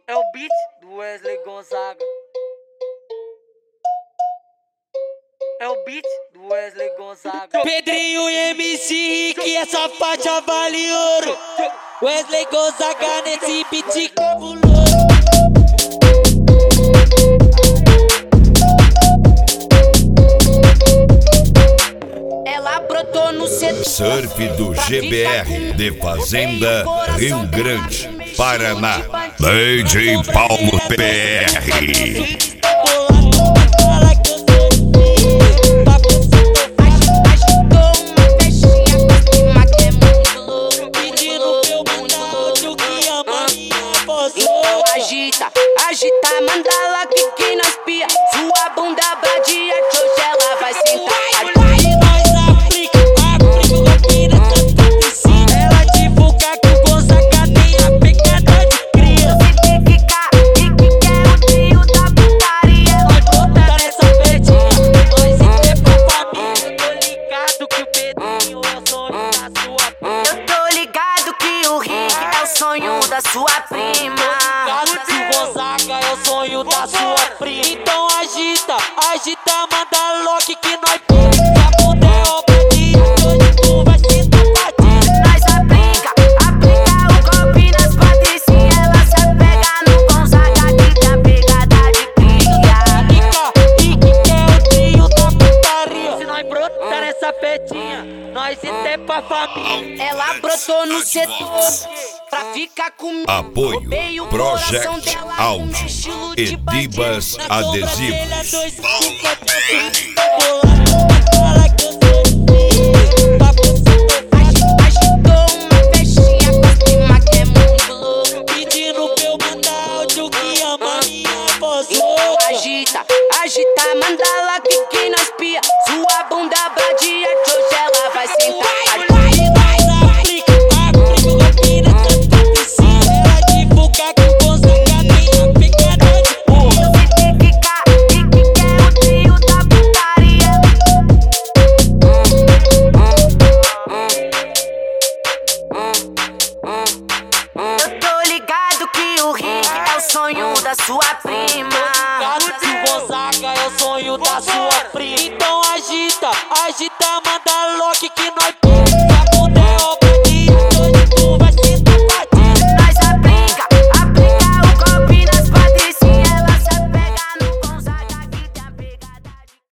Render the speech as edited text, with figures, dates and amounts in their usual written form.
É o beat do Wesley Gonzaga. É o beat do Wesley Gonzaga. Pedrinho e MC Rick, essa faixa vale ouro. Wesley Gonzaga nesse beat cabuloso. Ela brotou no setor Surf do GBR de Fazenda, Rio Grande, Paraná. DJ Paulo PR. Agita, agita, manda lá que nós pia. Sua bunda badia, que hoje ela vai sentar. Nós aplica o golpe nessa patricinha. Ela divulga que o Gonzaga tem a pegada de cria. Você tem que cair, que quer o trio da putaria. Nós botar nessa pedinha, nós é pra família. Tô ligado que o Pedrinho é o sonho da sua prima. Eu tô ligado que o Rick é o sonho da sua prima. Que o Gonzaga é o sonho da sua prima. Então agita, agita, manda lock que nós pega. A bunda é obra de arte, hoje tu vai se tapadinha. Nós aplica o golpe nas patricinhas. Ela se apega no Gonzaga que tem a pegada de cria. E que quer o trio da putaria. Se nós brotar nessa petinha, nós é pra família. Ela brotou no setor pra ficar comigo. Apoio Roubei o Project coração dela, Áudio estilo de e Divas bandido. Adesivos. Agitou uma festinha com as prima que é muito louco. Pedindo pra eu mandar áudio que ama minha voz. Agita, agita, manda lá que nós pia. Sua bunda badia, que hoje ela vai sentar. Sonho da sua prima. Que o Gonzaga é o sonho da sua prima. Então agita, agita, manda lock que nós